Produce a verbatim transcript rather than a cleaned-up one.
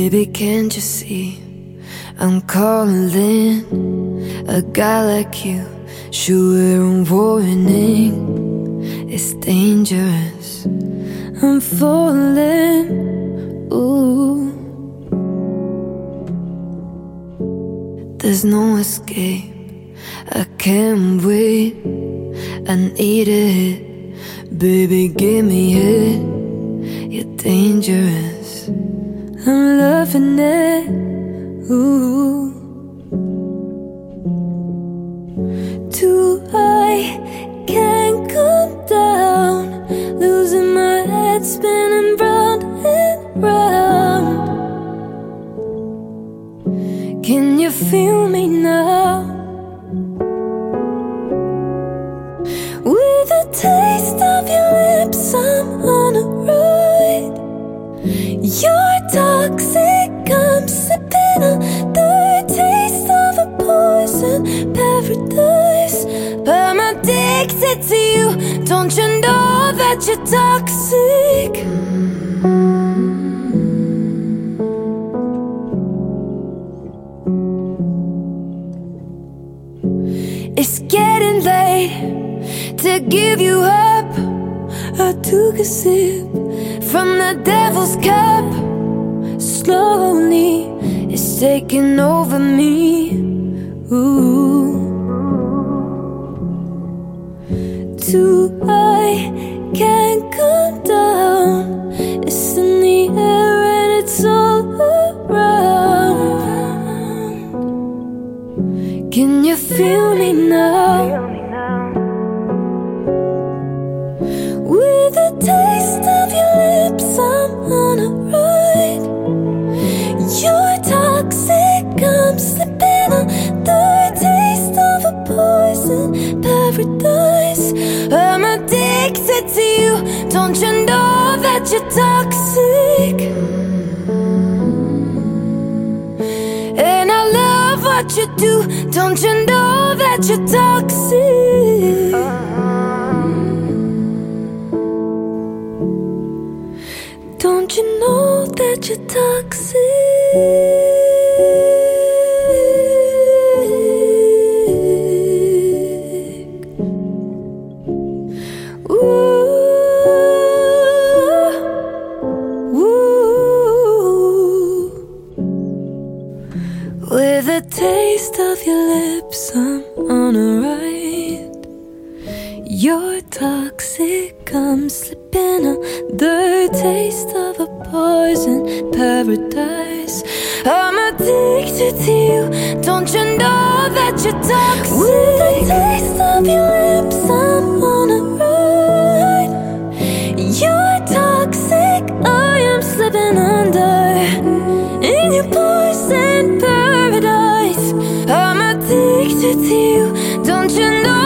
Baby, can't you see I'm calling? A guy like you should wear a warning. It's dangerous, I'm falling. Ooh, there's no escape, I can't wait, I need it. Baby, give me it. You're dangerous, I'm loving it. Ooh, too high, can't come down, losing my head, spinning round and round. Can you feel me now? With a taste of your lips, I'm on a ride. You're toxic, I'm sipping on the taste of a poison paradise. I'm addicted to you, don't you know that you're toxic? It's getting late to give you up. I took a sip from the devil's cup. Slowly, it's taking over me. Ooh, too high, can't come down. It's in the air and it's all around. Can you feel me now? With a taste of your lips, I'm on a ride. You're toxic, I'm slipping on the taste of a poison paradise. I'm addicted to you, don't you know that you're toxic? And I love what you do, don't you know that you're toxic? Don't you know that you're toxic? Ooh, ooh. With a taste of your lips, I'm on a ride. You're toxic, I'm slipping on the taste of a poison paradise. I'm addicted to you, don't you know that you're toxic? With the taste of your lips, I'm on a ride. You're toxic, I am slipping under in your poison paradise. I'm addicted to you, don't you know